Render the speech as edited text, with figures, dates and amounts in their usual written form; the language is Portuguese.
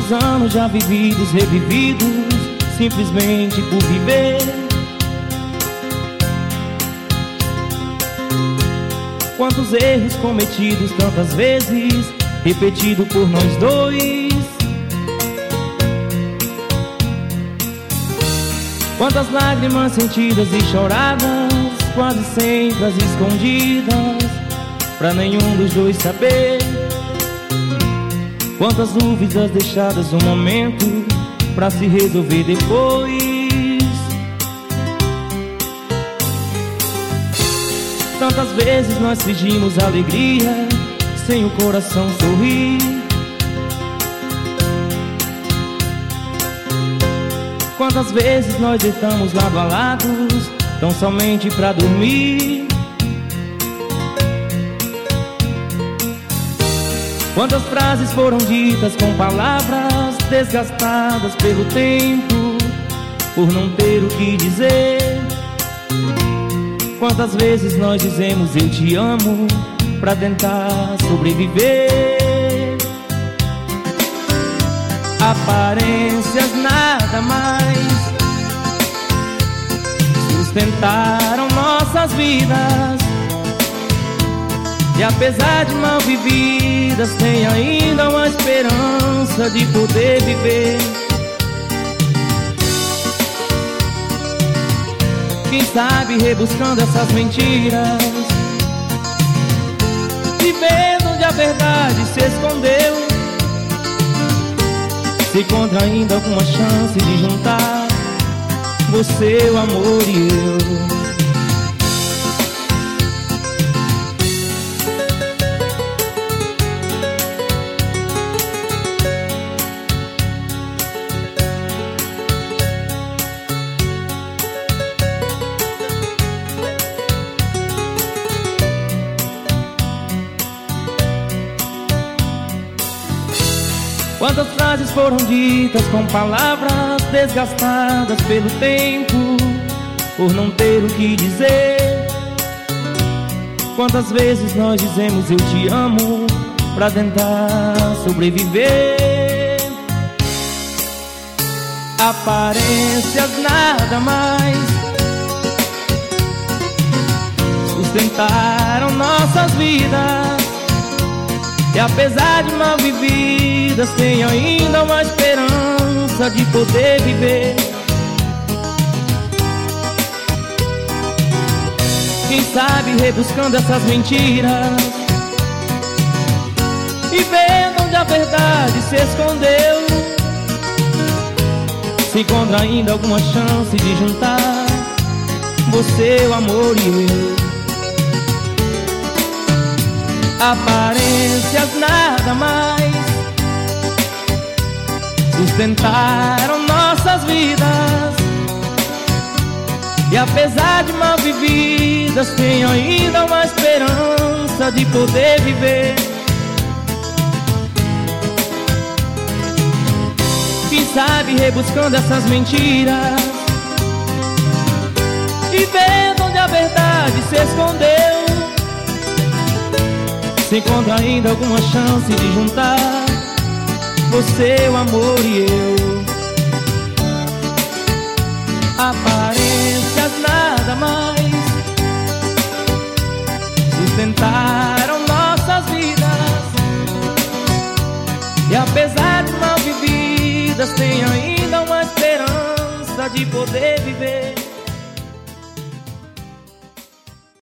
Quantos anos já vividos, revividos, simplesmente por viver. Quantos erros cometidos tantas vezes, repetido por nós dois. Quantas lágrimas sentidas e choradas, quase sempre às escondidas, pra nenhum dos dois saber. Quantas dúvidas deixadas um momento, pra se resolver depois. Tantas vezes nós fingimos alegria, sem o coração sorrir. Quantas vezes nós deitamos lado a lado, tão somente pra dormir. Quantas frases foram ditas com palavras desgastadas pelo tempo, por não ter o que dizer. Quantas vezes nós dizemos eu te amo, pra tentar sobreviver. Aparências nada mais sustentaram nossas vidas, e apesar de mal vividas, tem ainda uma esperança de poder viver. Quem sabe rebuscando essas mentiras, e vendo onde a verdade se escondeu, se encontra ainda alguma chance de juntar você, o amor e eu. Quantas frases foram ditas com palavras desgastadas pelo tempo, por não ter o que dizer. Quantas vezes nós dizemos eu te amo, pra tentar sobreviver. Aparências nada mais sustentaram nossas vidas, e apesar de mal vividas, tem ainda uma esperança de poder viver. Quem sabe rebuscando essas mentiras, e vendo onde a verdade se escondeu, se encontra ainda alguma chance de juntar você, o amor e eu. Aparências nada mais sustentaram nossas vidas, e apesar de mal vividas, tem ainda uma esperança de poder viver. Quem sabe rebuscando essas mentiras, e vendo onde a verdade se escondeu, se encontra ainda alguma chance de juntar você, o amor e eu. Aparências nada mais sustentaram nossas vidas, e apesar de mal vividas, tem ainda uma esperança de poder viver.